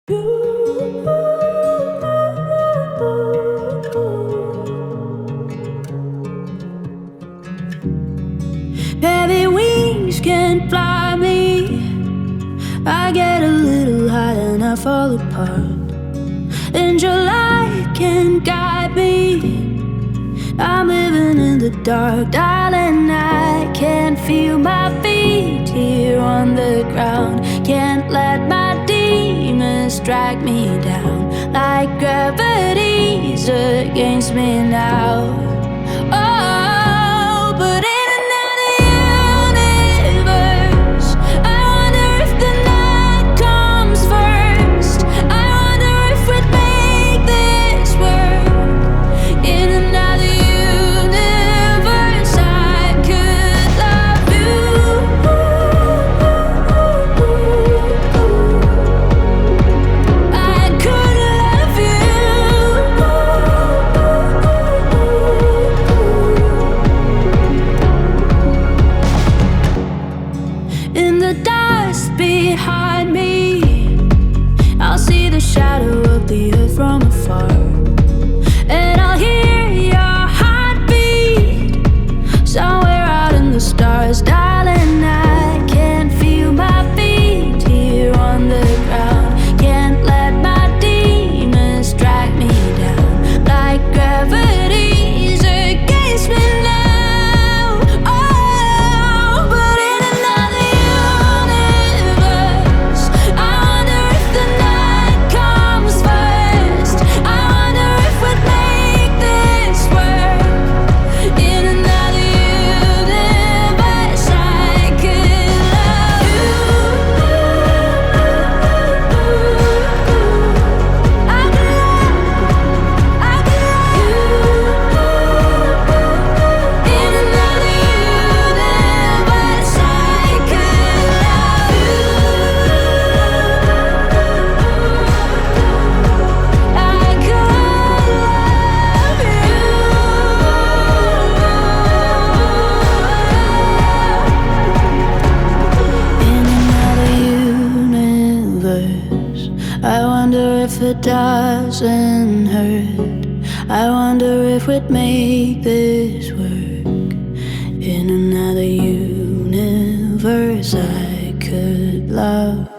Heavy wings can't fly me. I get a little high and I fall apart. And your light can't guide me. I'm living in the dark, darling. I can't feel my feet here on the ground. Can't let my demons drag me down like gravity's against me now. Oh, but in another universe, I wonder if the night comes first. I wonder if we'd make this work. In another universe, I could love you. I could love you. In the dust behind me, I'll see the shadow of the earth from afar, and I'll hear your heartbeat somewhere out in the stars, darling. I can't feel my feet here on the ground. Can't let my demons drag me down like gravity's against me now. Oh, but in another universe, I wonder if the night comes first. I wonder if we'd make this work. In another universe, I could love you. I could love you. In another universe, I could love you. I could love you. In another universe, I wonder if it doesn't hurt. I wonder if we'd make this work. In another universe, I could love